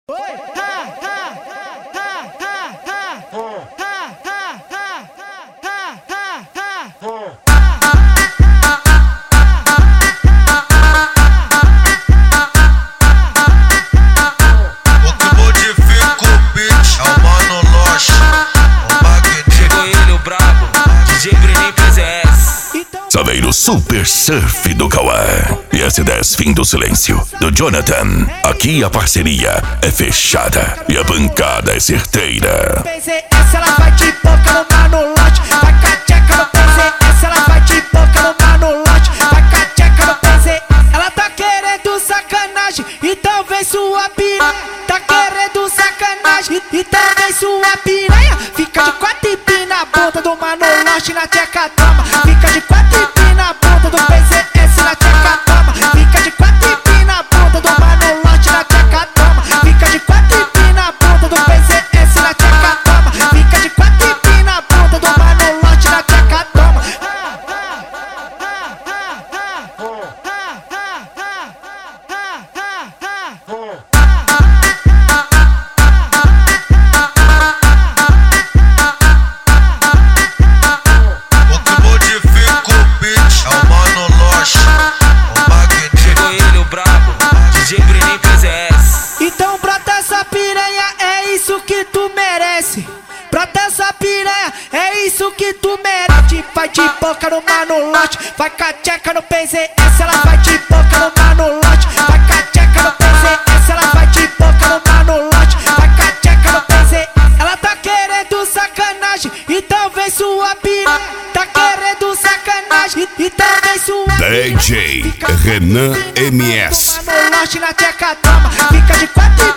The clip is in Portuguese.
Saveiro Super Surf do Cauã e S10 Fim do Silêncio do Jonathan. Aqui a parceria é fechada e a bancada é certeira. PZS ela vai de boca no manolote, vai com a tcheca no PZS ela vai de boca no manolote, vai com a tcheca no PZS. Ela tá querendo sacanagem, então vem sua piranha. Tá querendo sacanagem, então vem sua piranha. Fica de quatro e pina na bunda do manolote na tcheca toma. Fica de quatro e pina na bunda do PZS na tcheca toma. Fica de quatro e pina na bunda do manolote na tcheca toma. Fica de quatro e pina na bunda do PZS na tcheca toma. Fica de quatro e pina na bunda do manolote na tcheca toma. Então brota essa piranha, é isso que tu merece. Brota essa piranha, é isso que tu merece. Vai de boca no manolote, vai com a tcheca no PZS. Ela vai de boca no manolote, vai com a tcheca no PZS. Ela vai de boca no manolote, vai com a tcheca no PZS. Ela tá querendo sacanagem, então vem sua piranha. Tá querendo sacanagem, então vem sua DJ Renan MS. manolote na tcheca toma, fica de quatro.